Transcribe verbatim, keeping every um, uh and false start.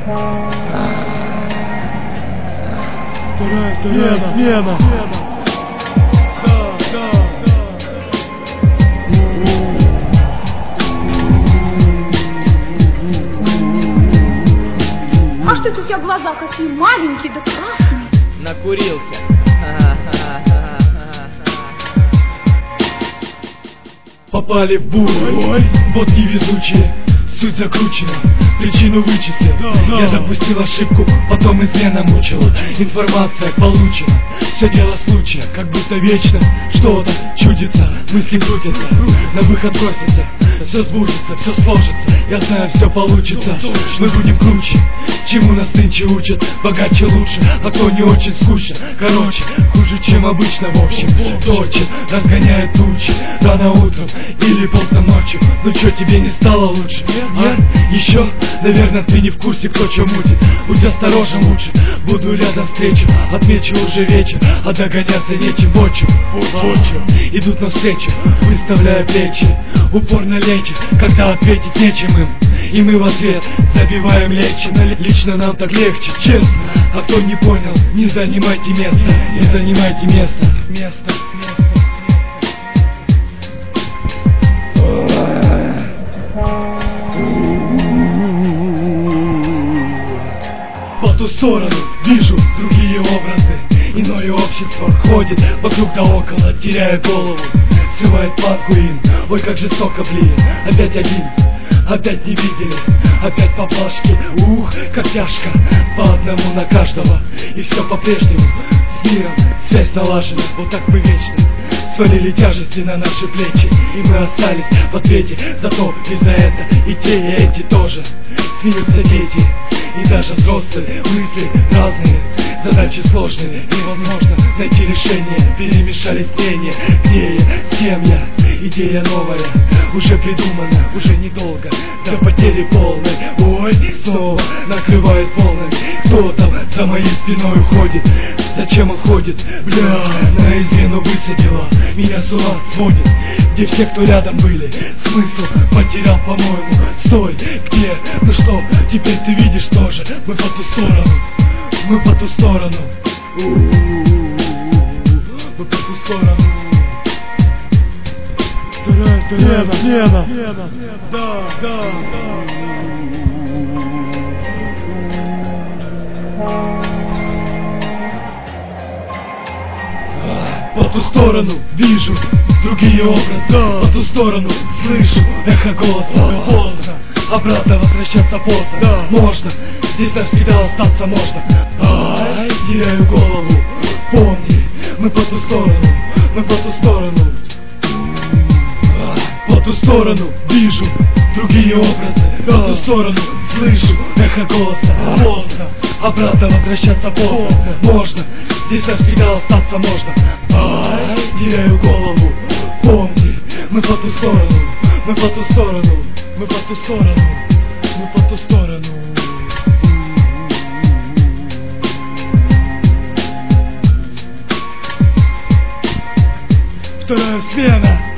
Вторая, вторая смена. Да, да. А что это у тебя глаза какие маленькие да красные? Накурился. Попали в бурю, вот невезучие. Суть закручена, причину вычислил. Да, да. Я допустил ошибку, потом измена мучила. Информация получена, все дело случая. Как будто вечно что-то чудится, мысли крутятся, на выход бросятся. Все сбудется, все сложится, я знаю, все получится. Мы будем круче, чему нас нынче учат. Богаче лучше, а то не очень скучно. Короче, хуже, чем обычно в общем. Точно, разгоняет тучи рано утром или поздно ночью. Ну чё, тебе не стало лучше? А? Еще, наверное, ты не в курсе, кто чё мутит. Будь осторожен лучше, буду рядом встречу. Отмечу уже вечер, а догоняться нечем. Вот чё, вот чё, идут навстречу, выставляя плечи. Упорно лечит, когда ответить нечем им. И мы в ответ забиваем лечим. Лично нам так легче, честно. А кто не понял, не занимайте место. Не занимайте место. Место, место. По ту сторону вижу другие образы. Иное общество ходит вокруг да около, теряя голову, срывает планку им. Ой, как жестоко, блин, опять один, опять не видели, опять по плашке. Ух, как тяжко, по одному на каждого. И все по-прежнему, с миром связь налажена. Вот так мы вечно свалили тяжести на наши плечи, и мы остались в ответе. Зато и за это и те, и эти тоже смеются дети. И даже взрослые мысли разные, задачи сложные, невозможно найти решение. Перемешались мнения, где я, с кем я. Идея новая, уже придумана, уже недолго, до потери полной. Ой, снова накрывает волнами. Кто там за моей спиной уходит? Зачем он ходит? Бля, на измену высадила, меня с ума сводит. Где все, кто рядом были, смысл потерял, по-моему. Стой, где? Ну что, теперь ты видишь тоже. Мы по ту сторону, мы по ту сторону. Мы по ту сторону. Вторая, вторая смена. Да, да, да. По ту сторону вижу другие образы. Да. По ту сторону слышу эхо голоса. Поздно, обратно возвращаться поздно. Да. Можно, здесь навсегда остаться можно. Ай, теряю голову. Помни, мы по ту сторону, мы по ту сторону. По ту сторону вижу другие образы. Да. По ту сторону слышу эхо голоса. Поздно, обратно возвращаться поздно. Можно, здесь навсегда остаться можно. Ай, теряю голову. Помни, мы по ту сторону, мы по ту сторону, мы по ту сторону, мы по ту сторону. Вторая смена.